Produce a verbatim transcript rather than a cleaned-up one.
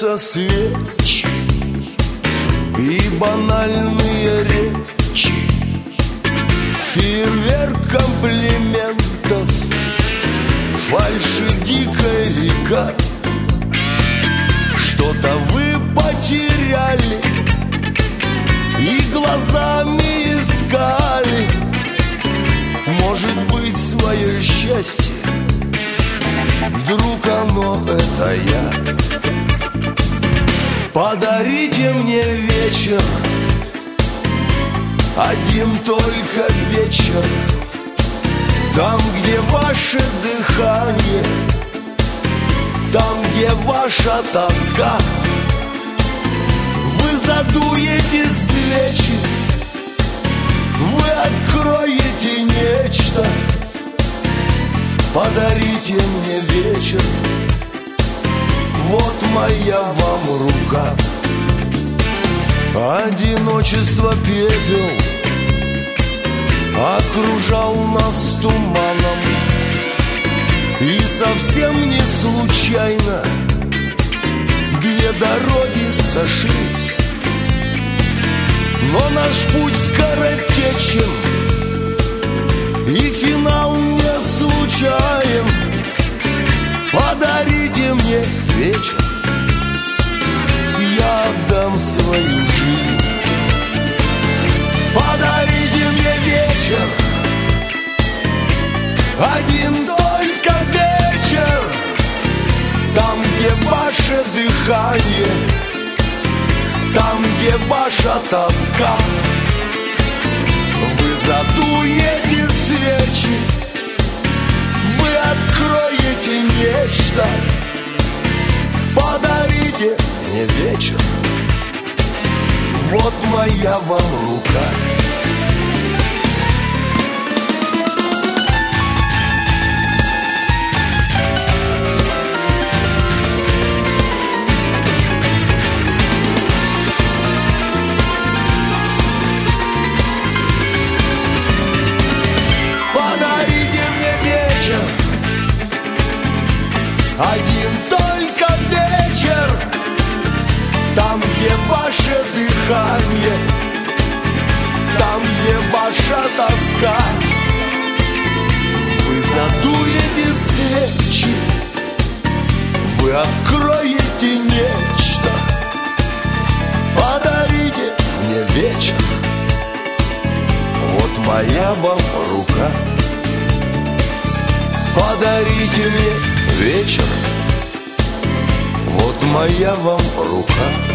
зажигаются свечи и банальные речи, фейерверк комплиментов, фальшь и дикая река. Что-то вы потеряли и глазами искали, может быть, свое счастье. Вдруг оно это я. Подарите мне вечер, один только вечер, там, где ваше дыхание, там, где ваша тоска. Вы задуете свечи, вы откроете нечто. Подарите мне вечер, вот моя вам рука. Одиночество пепел окружал нас туманом, и совсем не случайно две дороги сошлись. Но наш путь скоротечен, и финал не случайен. Подарите мне вечер, я отдам свою жизнь. Подарите мне вечер, один только вечер, там, где ваше дыхание, там, где ваша тоска. Вы задуете свечи, вы откроете нечто. Подарите мне вечер, вот моя вам рука. Один только вечер, там, где ваше дыхание, там, где ваша тоска. Вы задуете свечи, вы откроете нечто. Подарите мне вечер, вот моя вам рука. Подарите мне вечер, вот моя вам рука.